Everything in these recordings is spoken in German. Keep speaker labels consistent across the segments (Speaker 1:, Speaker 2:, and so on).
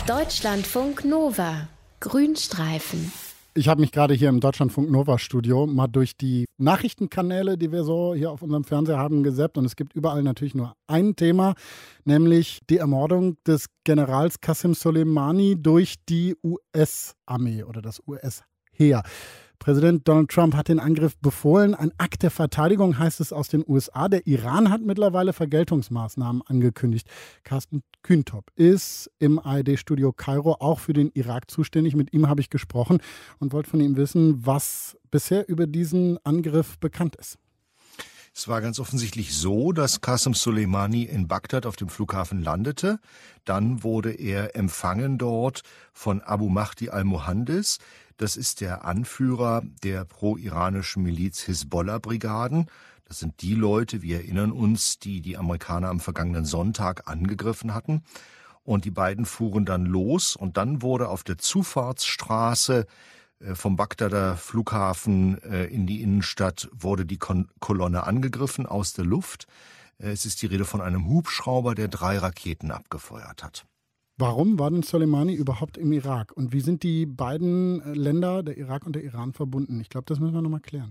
Speaker 1: Deutschlandfunk Nova. Grünstreifen.
Speaker 2: Ich habe mich gerade hier im Deutschlandfunk Nova Studio mal durch die Nachrichtenkanäle, die wir so hier auf unserem Fernseher haben, gesäppt. Und es gibt überall natürlich nur ein Thema, nämlich die Ermordung des Generals Qasem Soleimani durch die US-Armee oder das US-Heer. Präsident Donald Trump hat den Angriff befohlen. Ein Akt der Verteidigung, heißt es aus den USA. Der Iran hat mittlerweile Vergeltungsmaßnahmen angekündigt. Carsten Kühntop ist im ARD-Studio Kairo auch für den Irak zuständig. Mit ihm habe ich gesprochen und wollte von ihm wissen, was bisher über diesen Angriff bekannt ist.
Speaker 3: Es war ganz offensichtlich so, dass Qasem Soleimani in Bagdad auf dem Flughafen landete. Dann wurde er empfangen dort von Abu Mahdi al-Mohandes. Das ist der Anführer der pro-iranischen Miliz Hisbollah-Brigaden. Das sind die Leute, wir erinnern uns, die die Amerikaner am vergangenen Sonntag angegriffen hatten. Und die beiden fuhren dann los und dann wurde auf der Zufahrtsstraße vom Bagdader Flughafen in die Innenstadt wurde die Kolonne angegriffen aus der Luft. Es ist die Rede von einem Hubschrauber, der 3 Raketen abgefeuert hat.
Speaker 2: Warum war denn Soleimani überhaupt im Irak? Und wie sind die beiden Länder, der Irak und der Iran, verbunden? Ich glaube, das müssen wir nochmal klären.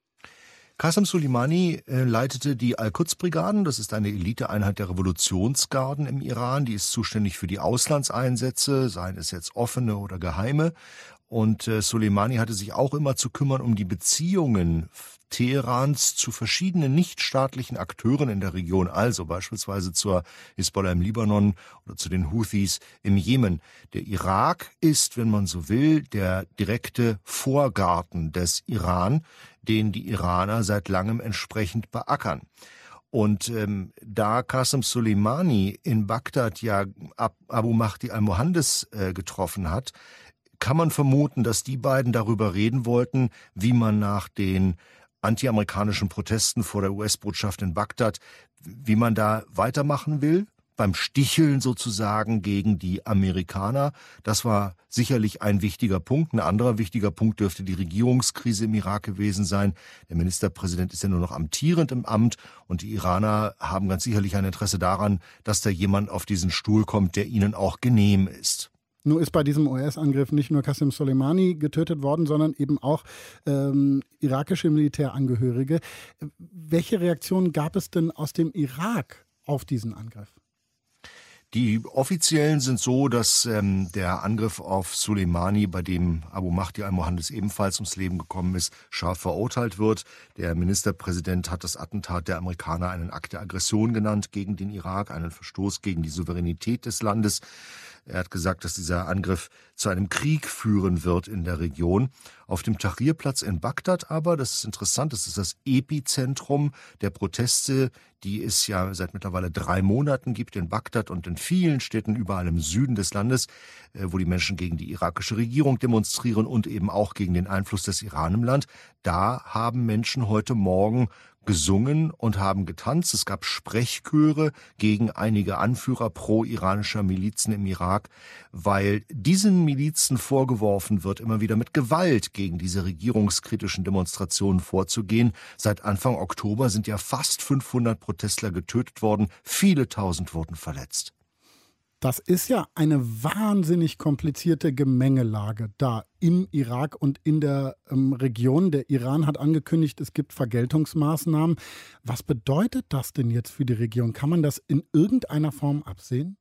Speaker 3: Qasem Soleimani leitete die Al-Quds-Brigaden. Das ist eine Eliteeinheit der Revolutionsgarden im Iran. Die ist zuständig für die Auslandseinsätze, seien es jetzt offene oder geheime. Und Soleimani hatte sich auch immer zu kümmern um die Beziehungen Teherans zu verschiedenen nichtstaatlichen Akteuren in der Region, also beispielsweise zur Hisbollah im Libanon oder zu den Houthis im Jemen. Der Irak ist, wenn man so will, der direkte Vorgarten des Iran, den die Iraner seit langem entsprechend beackern. Und da Qasem Soleimani in Bagdad ja Abu Mahdi al-Mohandes getroffen hat, kann man vermuten, dass die beiden darüber reden wollten, wie man nach den antiamerikanischen Protesten vor der US-Botschaft in Bagdad, wie man da weitermachen will, beim Sticheln sozusagen gegen die Amerikaner. Das war sicherlich ein wichtiger Punkt. Ein anderer wichtiger Punkt dürfte die Regierungskrise im Irak gewesen sein. Der Ministerpräsident ist ja nur noch amtierend im Amt und die Iraner haben ganz sicherlich ein Interesse daran, dass da jemand auf diesen Stuhl kommt, der ihnen auch genehm ist.
Speaker 2: Nun ist bei diesem US-Angriff nicht nur Qasem Soleimani getötet worden, sondern eben auch irakische Militärangehörige. Welche Reaktionen gab es denn aus dem Irak auf diesen Angriff?
Speaker 3: Die offiziellen sind so, dass der Angriff auf Soleimani, bei dem Abu Mahdi al-Mohandes ebenfalls ums Leben gekommen ist, scharf verurteilt wird. Der Ministerpräsident hat das Attentat der Amerikaner einen Akt der Aggression genannt gegen den Irak, einen Verstoß gegen die Souveränität des Landes. Er hat gesagt, dass dieser Angriff zu einem Krieg führen wird in der Region. Auf dem Tahrirplatz in Bagdad aber, das ist interessant, das ist das Epizentrum der Proteste, die es ja seit mittlerweile 3 Monaten gibt in Bagdad und in vielen Städten überall im Süden des Landes, wo die Menschen gegen die irakische Regierung demonstrieren und eben auch gegen den Einfluss des Iran im Land. Da haben Menschen heute Morgen gesungen und haben getanzt. Es gab Sprechchöre gegen einige Anführer pro-iranischer Milizen im Irak, weil diesen Milizen vorgeworfen wird, immer wieder mit Gewalt gegen diese regierungskritischen Demonstrationen vorzugehen. Seit Anfang Oktober sind ja fast 500 Protestler getötet worden, viele tausend wurden verletzt.
Speaker 2: Das ist ja eine wahnsinnig komplizierte Gemengelage da im Irak und in der Region. Der Iran hat angekündigt, es gibt Vergeltungsmaßnahmen. Was bedeutet das denn jetzt für die Region? Kann man das in irgendeiner Form absehen?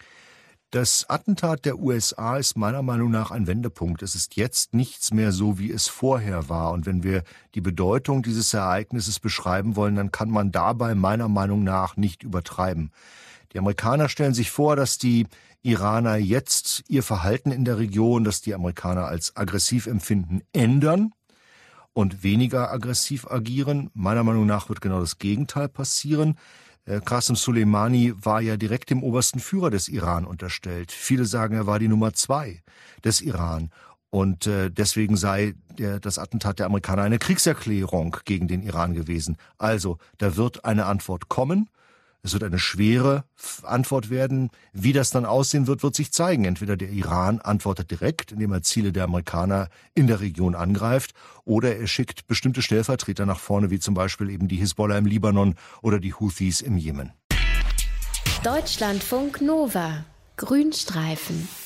Speaker 3: Das Attentat der USA ist meiner Meinung nach ein Wendepunkt. Es ist jetzt nichts mehr so, wie es vorher war. Und wenn wir die Bedeutung dieses Ereignisses beschreiben wollen, dann kann man dabei meiner Meinung nach nicht übertreiben. Die Amerikaner stellen sich vor, dass die Iraner jetzt ihr Verhalten in der Region, das die Amerikaner als aggressiv empfinden, ändern und weniger aggressiv agieren. Meiner Meinung nach wird genau das Gegenteil passieren. Qasem Soleimani war ja direkt dem obersten Führer des Iran unterstellt. Viele sagen, er war die Nummer 2 des Iran. Und deswegen sei das Attentat der Amerikaner eine Kriegserklärung gegen den Iran gewesen. Also, da wird eine Antwort kommen. Es wird eine schwere Antwort werden. Wie das dann aussehen wird, wird sich zeigen. Entweder der Iran antwortet direkt, indem er Ziele der Amerikaner in der Region angreift, oder er schickt bestimmte Stellvertreter nach vorne, wie zum Beispiel eben die Hisbollah im Libanon oder die Houthis im Jemen.
Speaker 1: Deutschlandfunk Nova. Grünstreifen.